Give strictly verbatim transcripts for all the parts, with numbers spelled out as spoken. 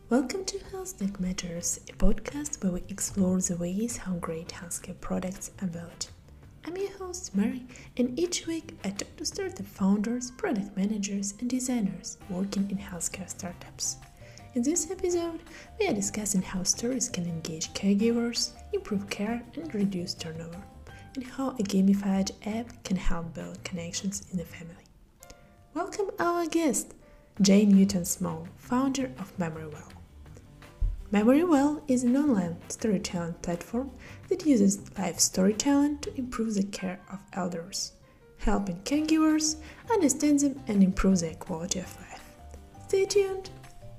Welcome to Health Tech Matters, a podcast where we explore the ways how great healthcare products are built. I'm your host, Mary, and each week I talk to startup founders, product managers, and designers working in healthcare startups. In this episode, we are discussing how stories can engage caregivers, improve care, and reduce turnover, and how a gamified app can help build connections in the family. Welcome our guest, Jay Newton-Small, founder of MemoryWell. MemoryWell is an online storytelling platform that uses live storytelling to improve the care of elders, helping caregivers understand them and improve their quality of life. Stay tuned!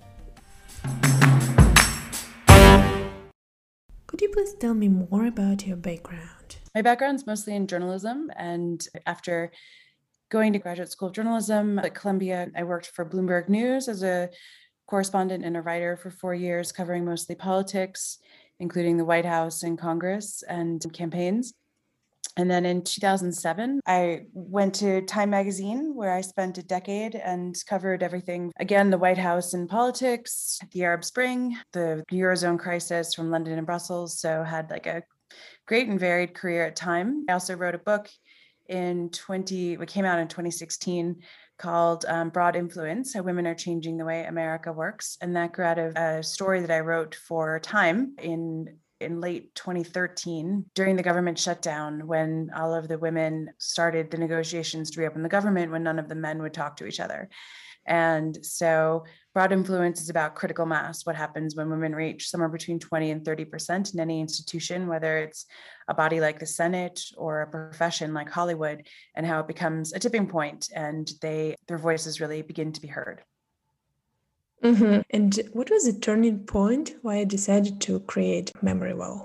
Could you please tell me more about your background? My background's mostly in journalism, and after going to graduate school of journalism at Columbia, I worked for Bloomberg News as a correspondent and a writer for four years, covering mostly politics, including the White House and Congress and campaigns. And then in two thousand seven, I went to Time Magazine, where I spent a decade and covered everything. Again, the White House and politics, the Arab Spring, the Eurozone crisis from London and Brussels. So had like a great and varied career at Time. I also wrote a book in twenty, it came out in twenty sixteen, called um, Broad Influence, How Women Are Changing the Way America Works. And that grew out of a story that I wrote for Time in in late twenty thirteen, during the government shutdown, when all of the women started the negotiations to reopen the government, when none of the men would talk to each other. And so Broad Influence is about critical mass, what happens when women reach somewhere between twenty and thirty percent in any institution, whether it's a body like the Senate or a profession like Hollywood, and how it becomes a tipping point and they their voices really begin to be heard. Mm-hmm. And what was the turning point why you decided to create MemoryWell?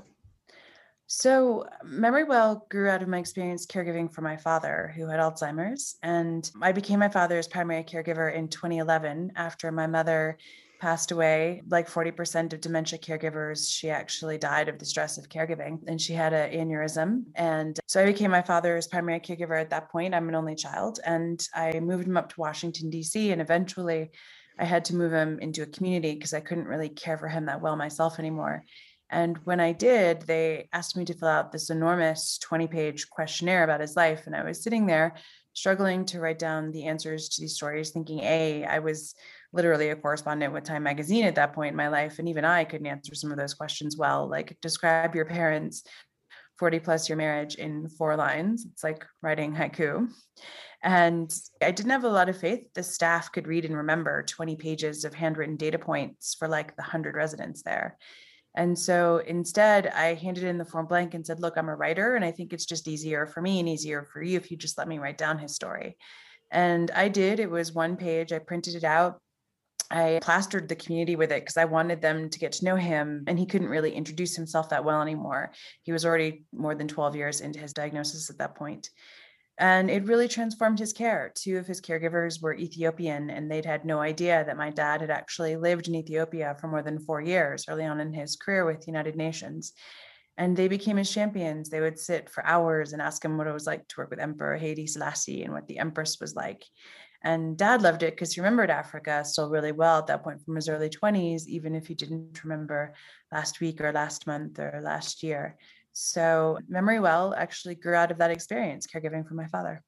So MemoryWell grew out of my experience caregiving for my father, who had Alzheimer's. And I became my father's primary caregiver in twenty eleven after my mother passed away. Like forty percent of dementia caregivers, she actually died of the stress of caregiving, and she had an aneurysm. And so I became my father's primary caregiver at that point. I'm an only child, and I moved him up to Washington, D C, and eventually I had to move him into a community because I couldn't really care for him that well myself anymore. And when I did, they asked me to fill out this enormous twenty-page questionnaire about his life. And I was sitting there struggling to write down the answers to these stories, thinking, A, I was literally a correspondent with Time Magazine at that point in my life. And even I couldn't answer some of those questions well, like describe your parents' forty plus year marriage in four lines. It's like writing haiku. And I didn't have a lot of faith the staff could read and remember twenty pages of handwritten data points for like the one hundred residents there. And so instead, I handed in the form blank and said, look, I'm a writer, and I think it's just easier for me and easier for you if you just let me write down his story. And I did. It was one page. I printed it out. I plastered the community with it because I wanted them to get to know him, and he couldn't really introduce himself that well anymore. He was already more than twelve years into his diagnosis at that point. And it really transformed his care. Two of his caregivers were Ethiopian, and they'd had no idea that my dad had actually lived in Ethiopia for more than four years early on in his career with the United Nations. And they became his champions. They would sit for hours and ask him what it was like to work with Emperor Haile Selassie and what the Empress was like. And Dad loved it because he remembered Africa still really well at that point from his early twenties, even if he didn't remember last week or last month or last year. So MemoryWell actually grew out of that experience, caregiving for my father.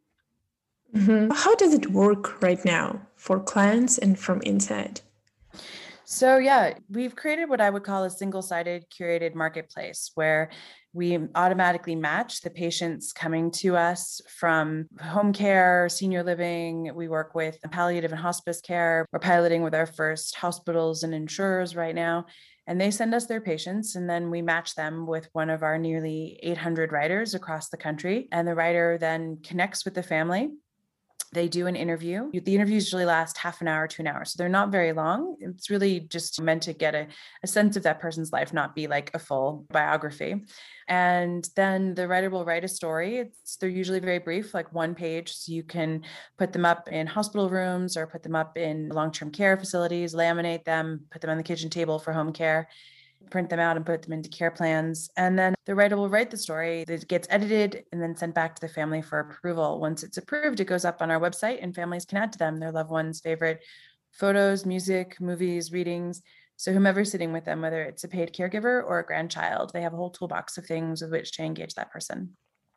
Mm-hmm. How does it work right now for clients and from inside? So yeah, we've created what I would call a single-sided curated marketplace where we automatically match the patients coming to us from home care, senior living. We work with palliative and hospice care. We're piloting with our first hospitals and insurers right now. And they send us their patients, and then we match them with one of our nearly eight hundred writers across the country. And the writer then connects with the family. They do an interview. The interviews usually last half an hour to an hour. So they're not very long. It's really just meant to get a, a sense of that person's life, not be like a full biography. And then the writer will write a story. It's, they're usually very brief, like one page. So you can put them up in hospital rooms or put them up in long-term care facilities, laminate them, put them on the kitchen table for home care, print them out and put them into care plans. And then the writer will write the story that gets edited and then sent back to the family for approval. Once it's approved, it goes up on our website and families can add to them their loved ones' favorite photos, music, movies, readings. So whomever's sitting with them, whether it's a paid caregiver or a grandchild, they have a whole toolbox of things with which to engage that person.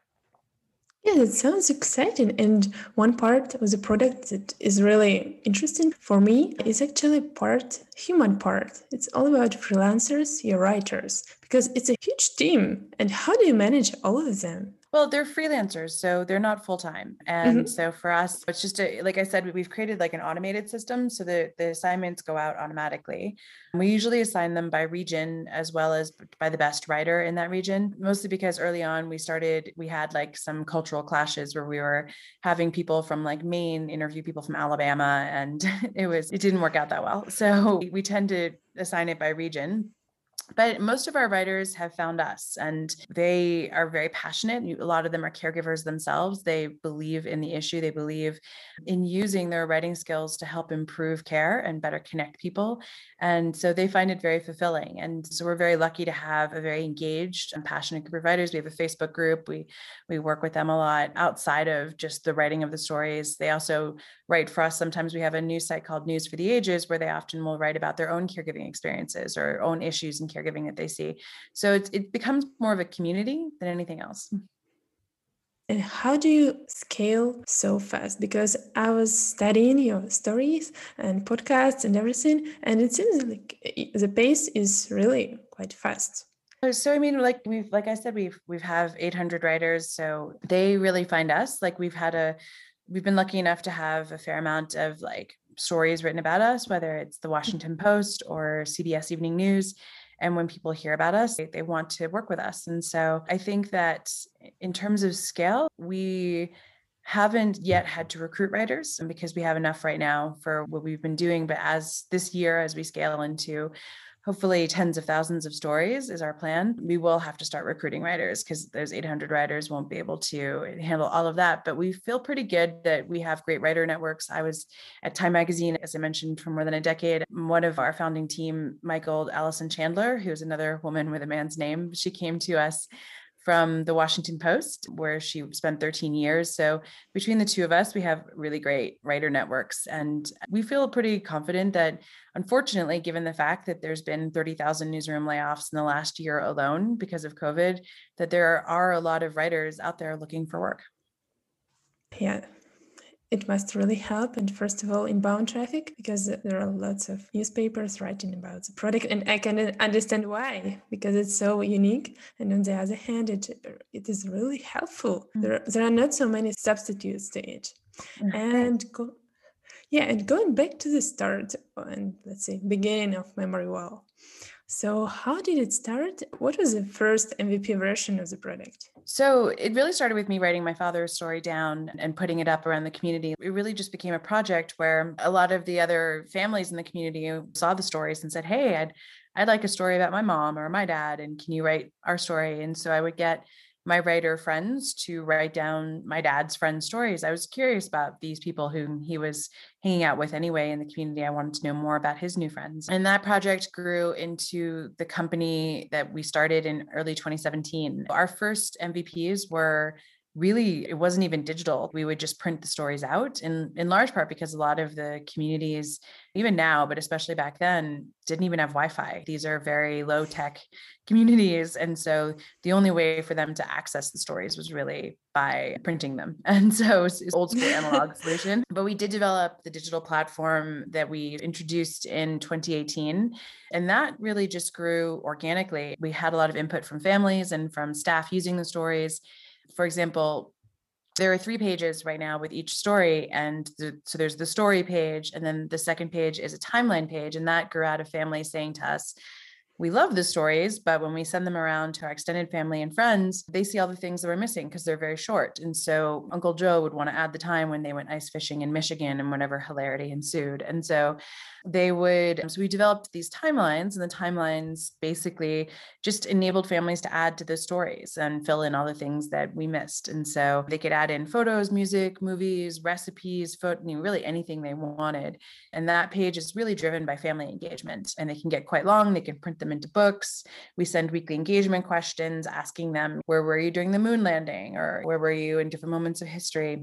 Yeah, it sounds exciting. And one part of the product that is really interesting for me is actually part human part. It's all about freelancers, your writers, because it's a huge team. And how do you manage all of them? Well, they're freelancers, so they're not full time. And Mm-hmm. so for us, it's just a, like I said, we've created like an automated system so that the assignments go out automatically. We usually assign them by region as well as by the best writer in that region, mostly because early on we started, we had like some cultural clashes where we were having people from like Maine interview people from Alabama, and it was, it didn't work out that well. So we tend to assign it by region. But most of our writers have found us, and they are very passionate. A lot of them are caregivers themselves. They believe in the issue. They believe in using their writing skills to help improve care and better connect people. And so they find it very fulfilling. And so we're very lucky to have a very engaged and passionate group of writers. We have a Facebook group. We we work with them a lot outside of just the writing of the stories. They also write for us. Sometimes we have a news site called News for the Ages, where they often will write about their own caregiving experiences or own issues in caregiving that they see. So it's, it becomes more of a community than anything else. And how do you scale so fast? Because I was studying your stories and podcasts and everything, and it seems like the pace is really quite fast. So I mean, like we've, like I said, we've we've have eight hundred writers, so they really find us. Like we've had a, we've been lucky enough to have a fair amount of like stories written about us, whether it's the Washington Post or C B S Evening News. And when people hear about us, they, they want to work with us. And so I think that in terms of scale, we haven't yet had to recruit writers because we have enough right now for what we've been doing. But as this year, as we scale into hopefully tens of thousands of stories is our plan, we will have to start recruiting writers because those eight hundred writers won't be able to handle all of that. But we feel pretty good that we have great writer networks. I was at Time Magazine, as I mentioned, for more than a decade. One of our founding team, Michael Allison Chandler, who's another woman with a man's name, she came to us from the Washington Post, where she spent thirteen years. So between the two of us, we have really great writer networks. And we feel pretty confident that, unfortunately, given the fact that there's been thirty thousand newsroom layoffs in the last year alone because of COVID, that there are a lot of writers out there looking for work. Yeah, it must really help. And first of all, inbound traffic, because there are lots of newspapers writing about the product, and I can understand why, because it's so unique. And on the other hand, it it is really helpful. Mm-hmm. There, there are not so many substitutes to it. Mm-hmm. And go, yeah, and going back to the start and let's say beginning of Memory Well. So how did it start? What was the first M V P version of the product? So it really started with me writing my father's story down and putting it up around the community. It really just became a project where a lot of the other families in the community saw the stories and said, hey, I'd, I'd like a story about my mom or my dad, and can you write our story? And so I would get my writer friends to write down my dad's friends' stories. I was curious about these people whom he was hanging out with anyway in the community. I wanted to know more about his new friends. And that project grew into the company that we started in early twenty seventeen. Our first M V Ps were really, it wasn't even digital. We would just print the stories out, in, in large part because a lot of the communities, even now, but especially back then, didn't even have Wi-Fi. These are very low tech communities. And so the only way for them to access the stories was really by printing them. And so it's old school analog solution. But we did develop the digital platform that we introduced in twenty eighteen. And that really just grew organically. We had a lot of input from families and from staff using the stories. For example, there are three pages right now with each story. And the, so there's the story page, and then the second page is a timeline page. And that grew out of families saying to us, we love the stories, but when we send them around to our extended family and friends, they see all the things that we're missing because they're very short. And so Uncle Joe would want to add the time when they went ice fishing in Michigan and whenever hilarity ensued. And so they would, so we developed these timelines, and the timelines basically just enabled families to add to the stories and fill in all the things that we missed. And so they could add in photos, music, movies, recipes, photo, you know, really anything they wanted. And that page is really driven by family engagement, and they can get quite long. They can print them into books. We send weekly engagement questions asking them, where were you during the moon landing? Or where were you in different moments of history?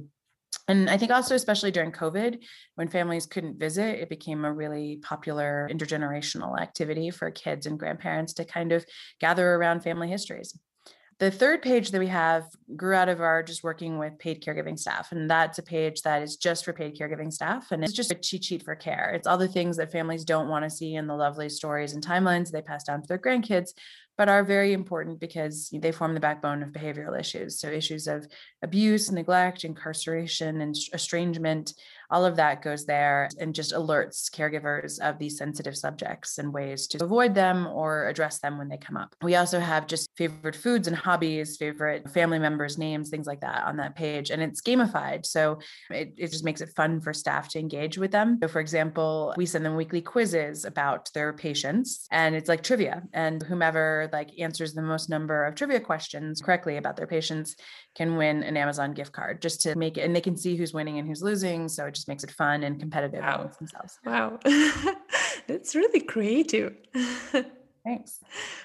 And I think also, especially during COVID, when families couldn't visit, it became a really popular intergenerational activity for kids and grandparents to kind of gather around family histories. The third page that we have grew out of our just working with paid caregiving staff. And that's a page that is just for paid caregiving staff. And it's just a cheat sheet for care. It's all the things that families don't want to see in the lovely stories and timelines they pass down to their grandkids, but are very important because they form the backbone of behavioral issues. So issues of abuse, neglect, incarceration, and estrangement, all of that goes there and just alerts caregivers of these sensitive subjects and ways to avoid them or address them when they come up. We also have just favorite foods and hobbies, favorite family members' names, things like that on that page. And it's gamified. So it, it just makes it fun for staff to engage with them. So for example, we send them weekly quizzes about their patients, and it's like trivia, and whomever like answers the most number of trivia questions correctly about their patients can win an Amazon gift card, just to make it, and they can see who's winning and who's losing. So it just makes it fun and competitive Wow. amongst themselves. Wow. That's really creative. Thanks.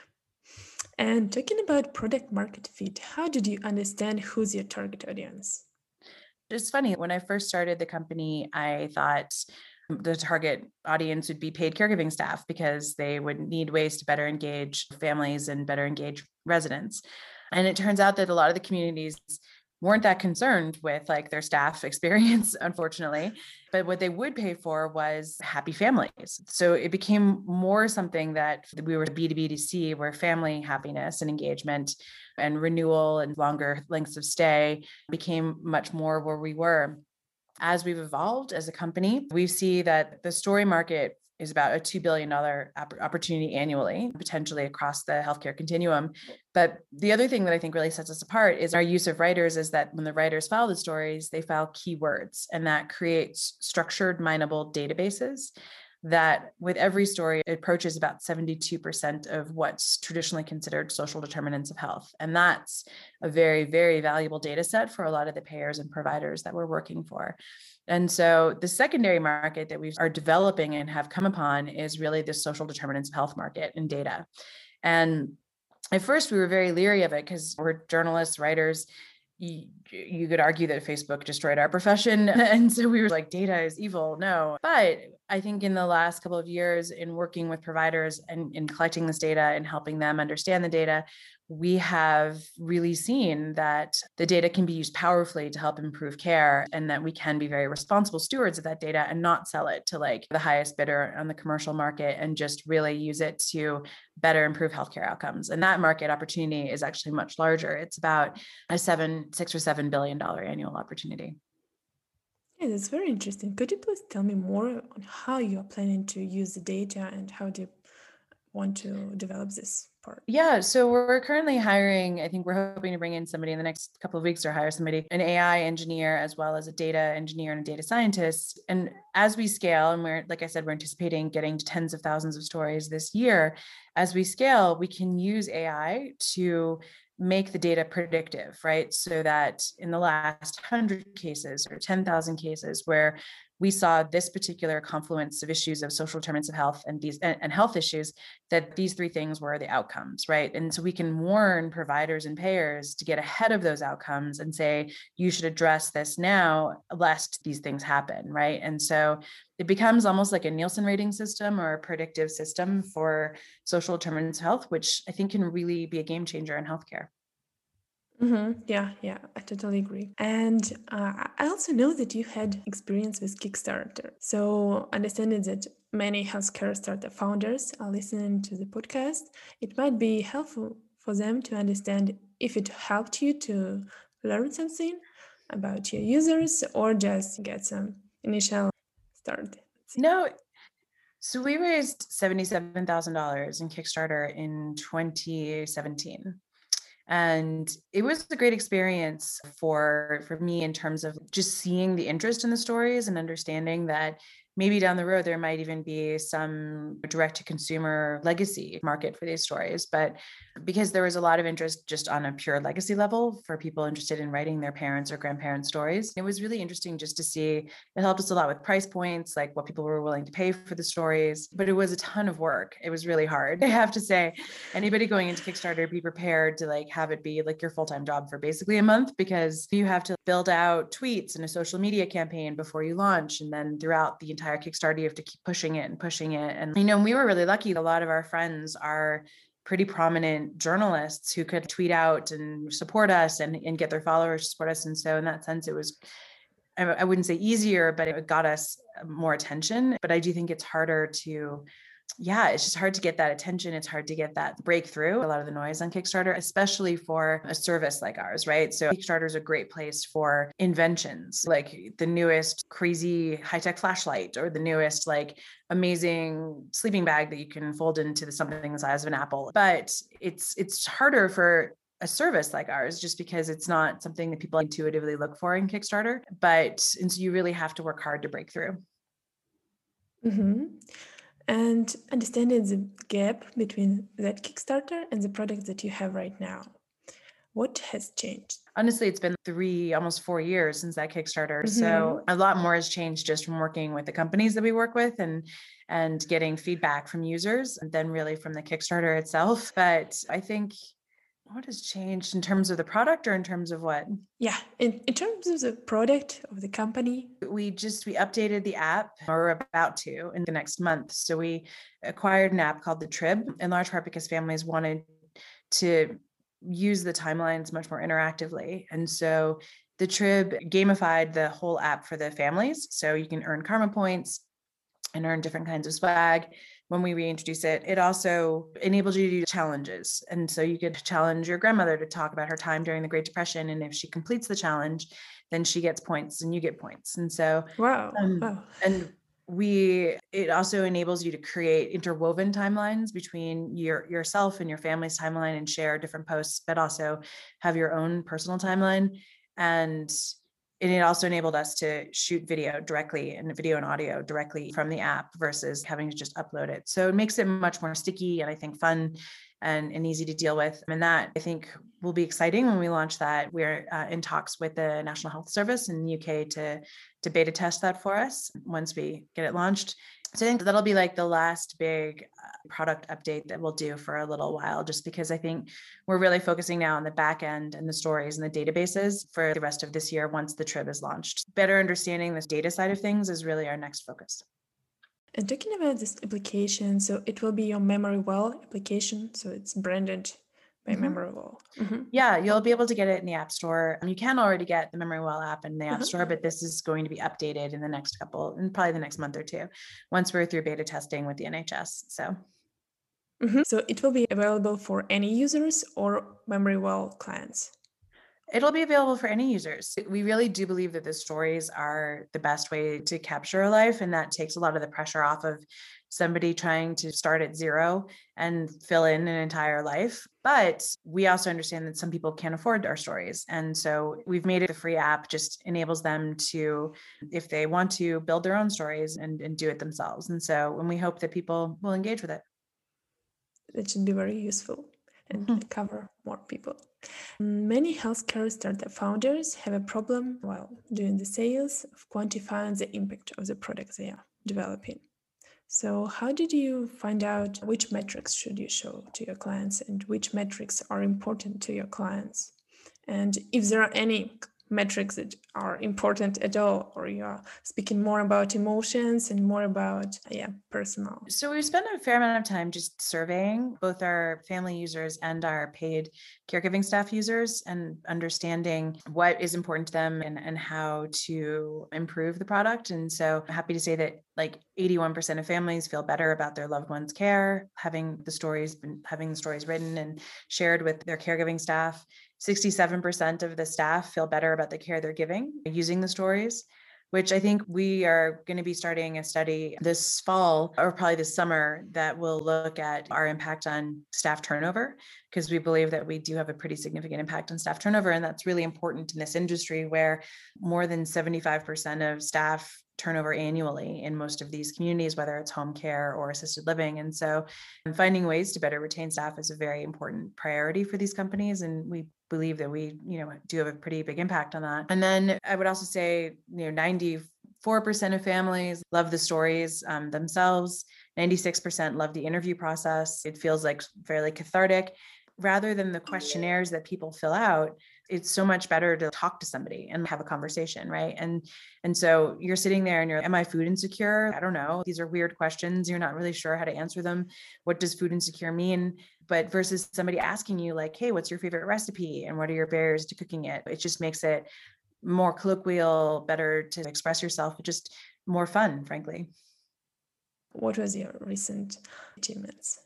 And talking about product market fit, how did you understand who's your target audience? It's funny. When I first started the company, I thought the target audience would be paid caregiving staff because they would need ways to better engage families and better engage residents. And it turns out that a lot of the communities weren't that concerned with like their staff experience, unfortunately, but what they would pay for was happy families. So it became more something that we were B to B to C, where family happiness and engagement and renewal and longer lengths of stay became much more where we were. As we've evolved as a company, we see that the story market is about a two billion dollars opportunity annually, potentially across the healthcare continuum. But the other thing that I think really sets us apart is our use of writers, is that when the writers file the stories, they file keywords, and that creates structured, mineable databases that with every story approaches about seventy-two percent of what's traditionally considered social determinants of health. And that's a very, very valuable data set for a lot of the payers and providers that we're working for. And so the secondary market that we are developing and have come upon is really the social determinants of health market and data. And at first we were very leery of it because we're journalists, writers. You, you could argue that Facebook destroyed our profession. And so we were like, data is evil. No. But I think in the last couple of years in working with providers and in collecting this data and helping them understand the data, we have really seen that the data can be used powerfully to help improve care, and that we can be very responsible stewards of that data and not sell it to like the highest bidder on the commercial market, and just really use it to better improve healthcare outcomes. And that market opportunity is actually much larger. It's about a seven, six or seven billion dollar annual opportunity. Yeah, that's very interesting. Could you please tell me more on how you are planning to use the data and how do you want to develop this part? Yeah, so we're currently hiring, I think we're hoping to bring in somebody in the next couple of weeks, or hire somebody, an A I engineer, as well as a data engineer and a data scientist. And as we scale, and we're, like I said, we're anticipating getting to tens of thousands of stories this year. As we scale, we can use A I to make the data predictive, right? So that in the last one hundred cases or ten thousand cases where we saw this particular confluence of issues of social determinants of health and these and, and health issues, that these three things were the outcomes, right? And so we can warn providers and payers to get ahead of those outcomes and say, you should address this now, lest these things happen, right? And so it becomes almost like a Nielsen rating system or a predictive system for social determinants of health, which I think can really be a game changer in healthcare. Mm-hmm. Yeah, yeah, I totally agree. And uh, I also know that you had experience with Kickstarter. So, understanding that many healthcare startup founders are listening to the podcast, it might be helpful for them to understand if it helped you to learn something about your users or just get some initial start. No, so we raised seventy-seven thousand dollars in Kickstarter in twenty seventeen. And it was a great experience for, for me in terms of just seeing the interest in the stories and understanding that maybe down the road, there might even be some direct to consumer legacy market for these stories. But because there was a lot of interest just on a pure legacy level for people interested in writing their parents' or grandparents' stories, it was really interesting just to see. It helped us a lot with price points, like what people were willing to pay for the stories. But it was a ton of work. It was really hard. I have to say, anybody going into Kickstarter, be prepared to like have it be like your full-time job for basically a month, because you have to build out tweets and a social media campaign before you launch. And then throughout the entire Kickstarter, you have to keep pushing it and pushing it. And, you know, we were really lucky. A lot of our friends are pretty prominent journalists who could tweet out and support us and, and get their followers to support us. And so in that sense, it was, I, I wouldn't say easier, but it got us more attention. But I do think it's harder to yeah, it's just hard to get that attention. It's hard to get that breakthrough. A lot of the noise on Kickstarter, especially for a service like ours, right? So Kickstarter is a great place for inventions, like the newest crazy high-tech flashlight or the newest like amazing sleeping bag that you can fold into something the size of an apple. But it's it's harder for a service like ours, just because it's not something that people intuitively look for in Kickstarter. But and so you really have to work hard to break through. Mm-hmm. And understanding the gap between that Kickstarter and the product that you have right now. What has changed? Honestly, it's been three, almost four years since that Kickstarter. Mm-hmm. So a lot more has changed just from working with the companies that we work with and and getting feedback from users than really from the Kickstarter itself. But I think what has changed in terms of the product or in terms of what? Yeah, in, in terms of the product of the company. We just, we updated the app, or we're about to in the next month. So we acquired an app called the Trib, in large part because families wanted to use the timelines much more interactively. And so the Trib gamified the whole app for the families. So you can earn karma points and earn different kinds of swag. When we reintroduce it, it also enables you to do challenges. And so you could challenge your grandmother to talk about her time during the Great Depression. And if she completes the challenge, then she gets points and you get points. And so, wow. Um, wow. and we, it also enables you to create interwoven timelines between your yourself and your family's timeline and share different posts, but also have your own personal timeline. And And it also enabled us to shoot video directly and video and audio directly from the app versus having to just upload it. So it makes it much more sticky and I think fun and, and easy to deal with. And that I think will be exciting when we launch that. We're uh, in talks with the National Health Service in the U K to, to beta test that for us once we get it launched. So I think that'll be like the last big product update that we'll do for a little while, just because I think we're really focusing now on the back end and the stories and the databases for the rest of this year once the Trib is launched. Better understanding this data side of things is really our next focus. And talking about this application, so it will be your MemoryWell application. So it's branded by mm-hmm. MemoryWell. Mm-hmm. Yeah, you'll be able to get it in the App Store. You can already get the MemoryWell app in the App uh-huh. Store, but this is going to be updated in the next couple, and probably the next month or two, once we're through beta testing with the N H S. So, mm-hmm. so it will be available for any users or MemoryWell clients. It'll be available for any users. We really do believe that the stories are the best way to capture a life, and that takes a lot of the pressure off of somebody trying to start at zero and fill in an entire life. But we also understand that some people can't afford our stories. And so we've made it a free app, just enables them to, if they want to, build their own stories and, and do it themselves. And so, and we hope that people will engage with it. It should be very useful and mm-hmm. cover more people. Many healthcare startup founders have a problem while doing the sales of quantifying the impact of the products they are developing. So how did you find out which metrics should you show to your clients and which metrics are important to your clients? And if there are any metrics that are important at all, or you're speaking more about emotions and more about, yeah, personal. So we've spent a fair amount of time just surveying both our family users and our paid caregiving staff users and understanding what is important to them and, and how to improve the product. And so I'm happy to say that like eighty-one percent of families feel better about their loved one's care, having the stories, having the stories written and shared with their caregiving staff. sixty-seven percent of the staff feel better about the care they're giving using the stories, which I think we are going to be starting a study this fall or probably this summer that will look at our impact on staff turnover, because we believe that we do have a pretty significant impact on staff turnover. And that's really important in this industry where more than seventy-five percent of staff turnover annually in most of these communities, whether it's home care or assisted living. And so finding ways to better retain staff is a very important priority for these companies. And we believe that we, you know, do have a pretty big impact on that. And then I would also say, you know, ninety-four percent of families love the stories um, themselves. ninety-six percent love the interview process. It feels like fairly cathartic. Rather than the questionnaires that people fill out, it's so much better to talk to somebody and have a conversation, right? And and so you're sitting there and you're, am I food insecure? I don't know. These are weird questions. You're not really sure how to answer them. What does food insecure mean? But versus somebody asking you like, hey, what's your favorite recipe? And what are your barriers to cooking it? It just makes it more colloquial, better to express yourself, just more fun, frankly. What was your recent achievements?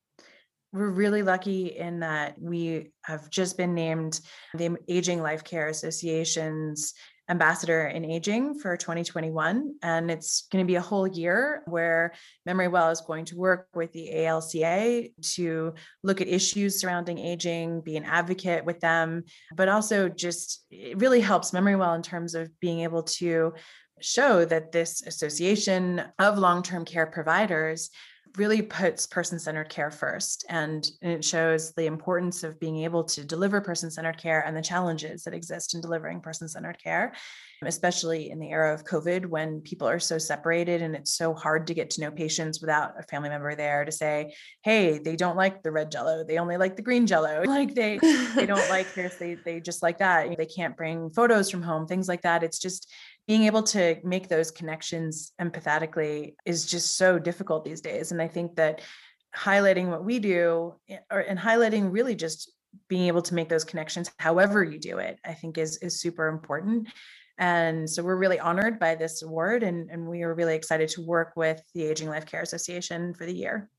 We're really lucky in that we have just been named the Aging Life Care Association's ambassador in aging for twenty twenty-one. And it's going to be a whole year where MemoryWell is going to work with the A L C A to look at issues surrounding aging, be an advocate with them, but also just it really helps MemoryWell in terms of being able to show that this association of long-term care providers really puts person-centered care first. And it shows the importance of being able to deliver person-centered care and the challenges that exist in delivering person-centered care, especially in the era of COVID when people are so separated and it's so hard to get to know patients without a family member there to say, hey, they don't like the red Jello. They only like the green Jello. Like they, they don't like this. They, they just like that. They can't bring photos from home, things like that. It's just being able to make those connections empathetically is just so difficult these days. And I think that highlighting what we do or, and highlighting really just being able to make those connections, however you do it, I think is, is super important. And so we're really honored by this award and, and we are really excited to work with the Aging Life Care Association for the year.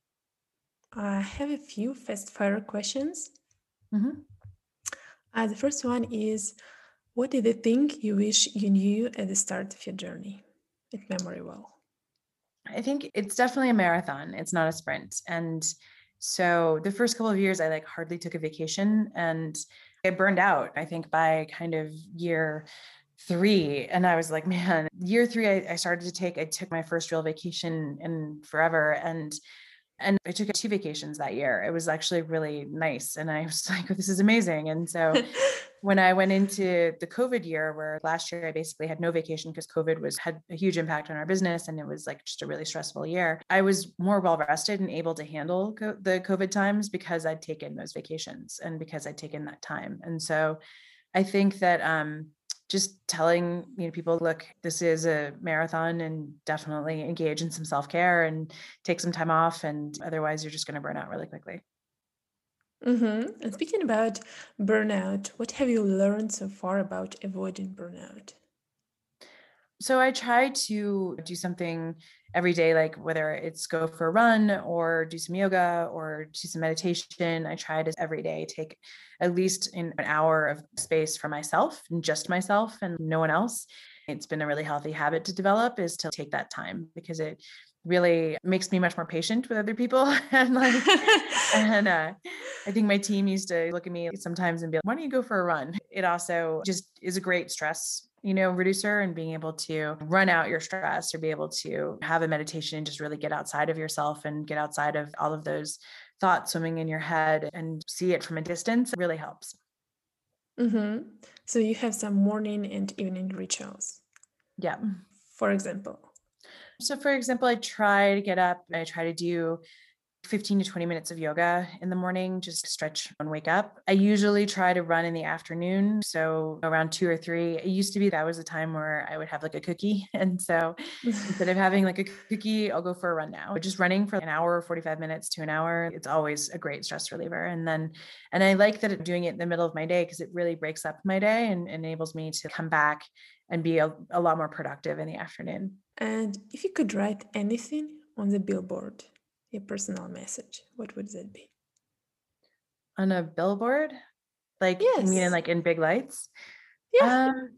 I have a few fast fire questions. Mm-hmm. Uh, the first one is, what did you think you wish you knew at the start of your journey at MemoryWell? I think it's definitely a marathon. It's not a sprint. And so the first couple of years, I like hardly took a vacation and I burned out, I think by kind of year three. And I was like, man, year three, I, I started to take, I took my first real vacation in forever. And And I took two vacations that year. It was actually really nice. And I was like, oh, this is amazing. And so when I went into the COVID year, where last year I basically had no vacation because COVID was had a huge impact on our business. And it was like just a really stressful year. I was more well rested and able to handle co- the COVID times because I'd taken those vacations and because I'd taken that time. And so I think that, um, just telling you know people, look, this is a marathon and definitely engage in some self-care and take some time off. And otherwise you're just going to burn out really quickly. Mm-hmm. And speaking about burnout, what have you learned so far about avoiding burnout? So I try to do something every day, like whether it's go for a run or do some yoga or do some meditation. I try to every day take at least an hour of space for myself and just myself and no one else. It's been a really healthy habit to develop is to take that time because it really makes me much more patient with other people. and like, and uh, I think my team used to look at me sometimes and be like, why don't you go for a run? It also just is a great stress you know, reducer and being able to run out your stress or be able to have a meditation and just really get outside of yourself and get outside of all of those thoughts swimming in your head and see it from a distance really helps. Mm-hmm. So you have some morning and evening rituals. Yeah. For example. So for example, I try to get up, I try to do fifteen to twenty minutes of yoga in the morning, just stretch and wake up. I usually try to run in the afternoon. So around two or three, it used to be that was a time where I would have like a cookie. And so instead of having like a cookie, I'll go for a run now. Just running for an hour, forty-five minutes to an hour. It's always a great stress reliever. And then, and I like that I'm doing it in the middle of my day because it really breaks up my day and enables me to come back and be a, a lot more productive in the afternoon. And if you could write anything on the billboard, a personal message, what would that be? On a billboard? Like, yes. you mean like in big lights? Yeah. Um,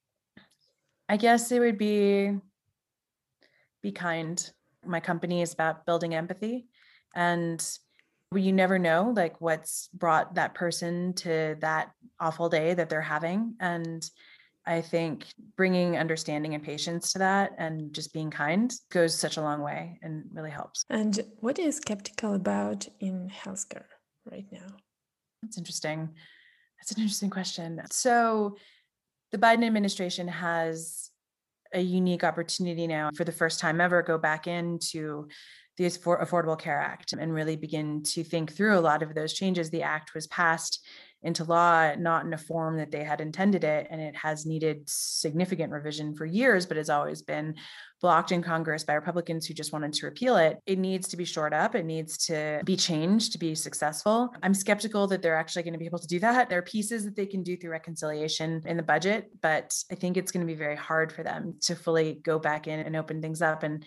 I guess it would be, be kind. My company is about building empathy. And You never know like what's brought that person to that awful day that they're having. And I think bringing understanding and patience to that and just being kind goes such a long way and really helps. And what are you skeptical about in healthcare right now? That's interesting. That's an interesting question. So the Biden administration has a unique opportunity now for the first time ever go back into the Affordable Care Act and really begin to think through a lot of those changes. The act was passed into law, not in a form that they had intended it, and it has needed significant revision for years, but has always been blocked in Congress by Republicans who just wanted to repeal it. It needs to be shored up. It needs to be changed to be successful. I'm skeptical that they're actually going to be able to do that. There are pieces that they can do through reconciliation in the budget, but I think it's going to be very hard for them to fully go back in and open things up. And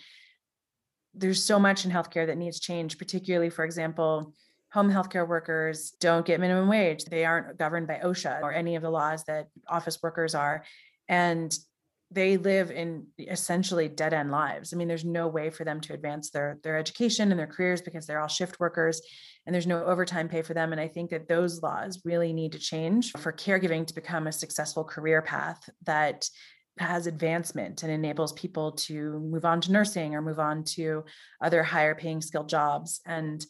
there's so much in healthcare that needs change, particularly, for example, home healthcare workers don't get minimum wage. They aren't governed by OSHA or any of the laws that office workers are. And they live in essentially dead end lives. I mean, there's no way for them to advance their, their education and their careers because they're all shift workers and there's no overtime pay for them. And I think that those laws really need to change for caregiving to become a successful career path that has advancement and enables people to move on to nursing or move on to other higher paying skilled jobs. And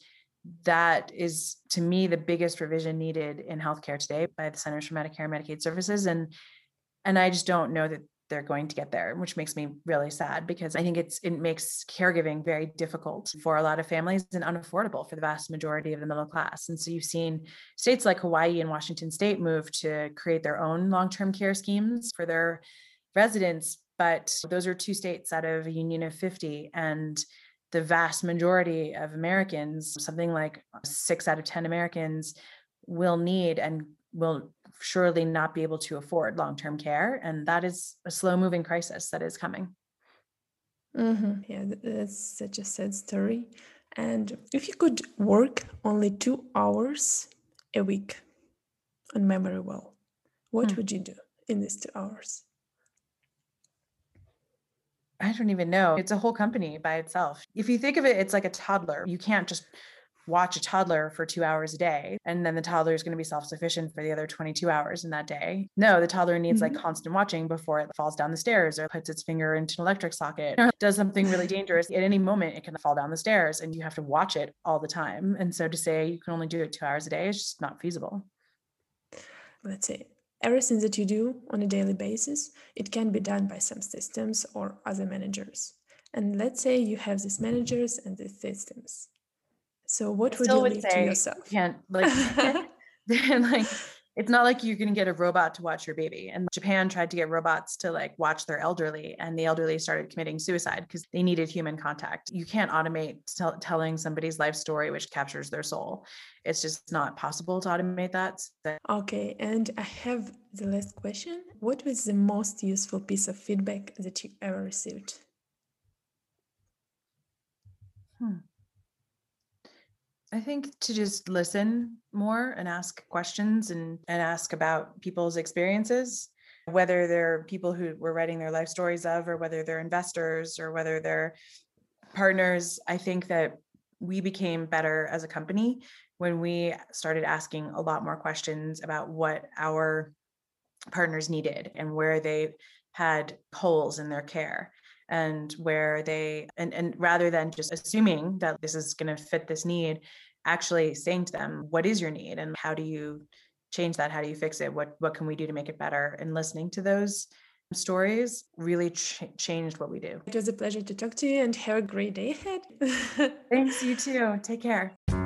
that is, to me, the biggest revision needed in healthcare today by the Centers for Medicare and Medicaid Services. And, and I just don't know that they're going to get there, which makes me really sad because I think it's, it makes caregiving very difficult for a lot of families and unaffordable for the vast majority of the middle class. And so you've seen states like Hawaii and Washington State move to create their own long-term care schemes for their residents, but those are two states out of a union of fifty. And the vast majority of Americans, something like six out of ten Americans, will need and will surely not be able to afford long-term care. And that is a slow-moving crisis that is coming. Mm-hmm. Yeah, that's such a sad story. And if you could work only two hours a week on MemoryWell, what hmm. would you do in these two hours? I don't even know. It's a whole company by itself. If you think of it, it's like a toddler. You can't just watch a toddler for two hours a day, and then the toddler is going to be self-sufficient for the other twenty-two hours in that day. No, the toddler needs mm-hmm. like constant watching before it falls down the stairs or puts its finger into an electric socket or does something really dangerous. At any moment, it can fall down the stairs and you have to watch it all the time. And so to say you can only do it two hours a day is just not feasible. Let's say everything that you do on a daily basis, it can be done by some systems or other managers. And let's say you have these managers and these systems. So what would you would leave say, to yourself? Can't, like, like, it's not like you're going to get a robot to watch your baby. And Japan tried to get robots to like watch their elderly, and the elderly started committing suicide because they needed human contact. You can't automate t- telling somebody's life story, which captures their soul. It's just not possible to automate that. So- okay. And I have the last question. What was the most useful piece of feedback that you ever received? Hmm. I think to just listen more and ask questions and, and ask about people's experiences, whether they're people who we're writing their life stories of, or whether they're investors or whether they're partners. I think that we became better as a company when we started asking a lot more questions about what our partners needed and where they had holes in their care. And where they, and, and rather than just assuming that this is going to fit this need, actually saying to them, what is your need? And how do you change that? How do you fix it? What, what can we do to make it better? And listening to those stories really ch- changed what we do. It was a pleasure to talk to you and have a great day ahead. Thanks, you too. Take care.